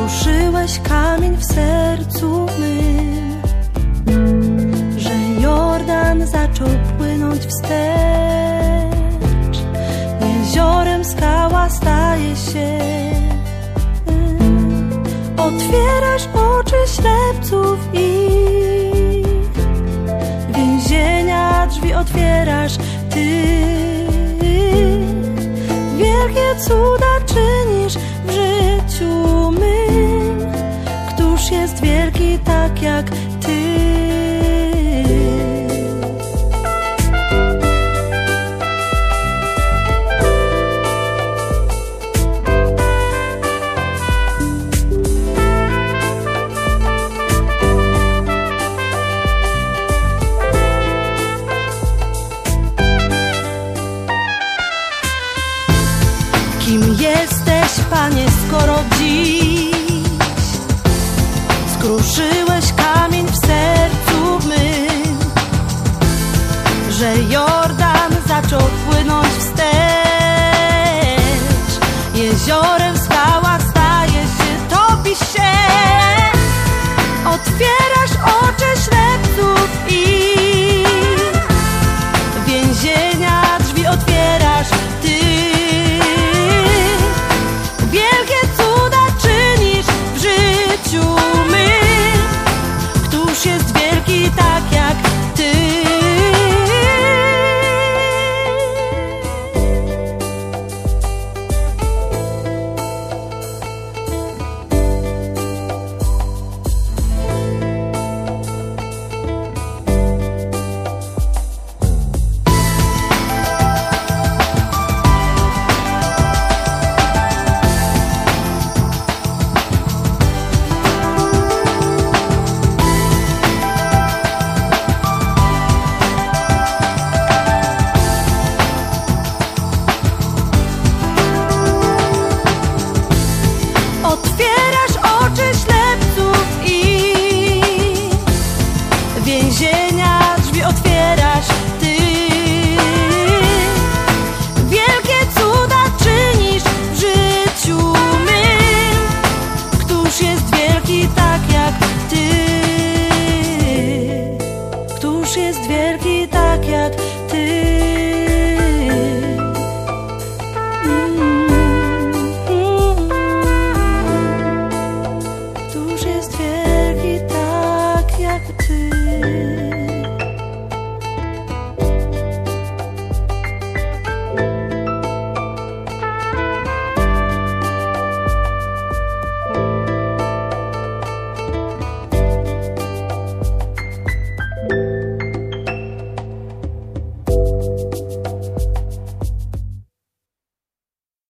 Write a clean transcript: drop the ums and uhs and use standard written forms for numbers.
Skruszyłeś kamień w sercu mym, że Jordan zaczął płynąć wstecz. Jeziorem skała staje się. Otwierasz oczy ślepców i więzienia drzwi otwierasz Ty. Wielkie cuda czynisz w życiu mym. Któż jest wielki tak jak Ty? Kim jesteś, Panie, skoro dziś skruszyłeś kamień w sercu mym, że Jordan zaczął płynąć wstecz. Jeziorem skała staje się, topi się. Otwiera